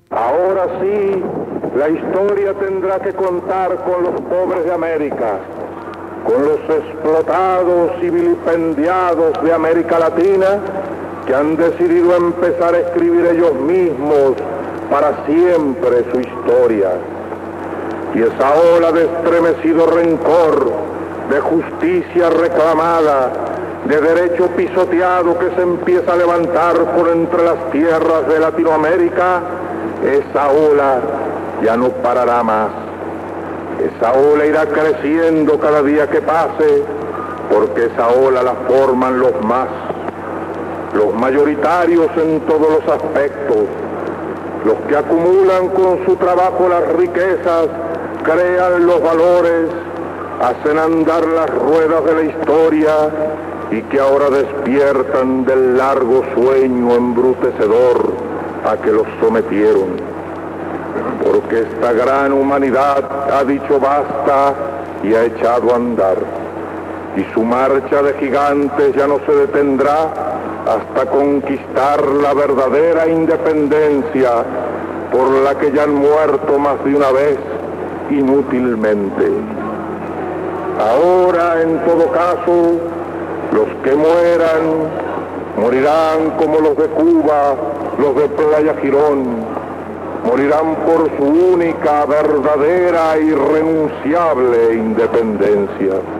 Ahora sí, la historia tendrá que contar con los pobres de América, con los explotados y vilipendiados de América Latina, que han decidido empezar a escribir ellos mismos para siempre su historia. Y esa ola de estremecido rencor, de justicia reclamada, de derecho pisoteado que se empieza a levantar por entre las tierras de Latinoamérica, esa ola ya no parará más. Esa ola irá creciendo cada día que pase, porque esa ola la forman los mayoritarios en todos los aspectos, los que acumulan con su trabajo las riquezas, crean los valores, hacen andar las ruedas de la historia y que ahora despiertan del largo sueño embrutecedor a que los sometieron. Porque esta gran humanidad ha dicho basta y ha echado a andar. Y su marcha de gigantes ya no se detendrá hasta conquistar la verdadera independencia por la que ya han muerto más de una vez inútilmente. Ahora, en todo caso, los que mueran, morirán como los de Cuba, los de Playa Girón, morirán por su única, verdadera e irrenunciable independencia.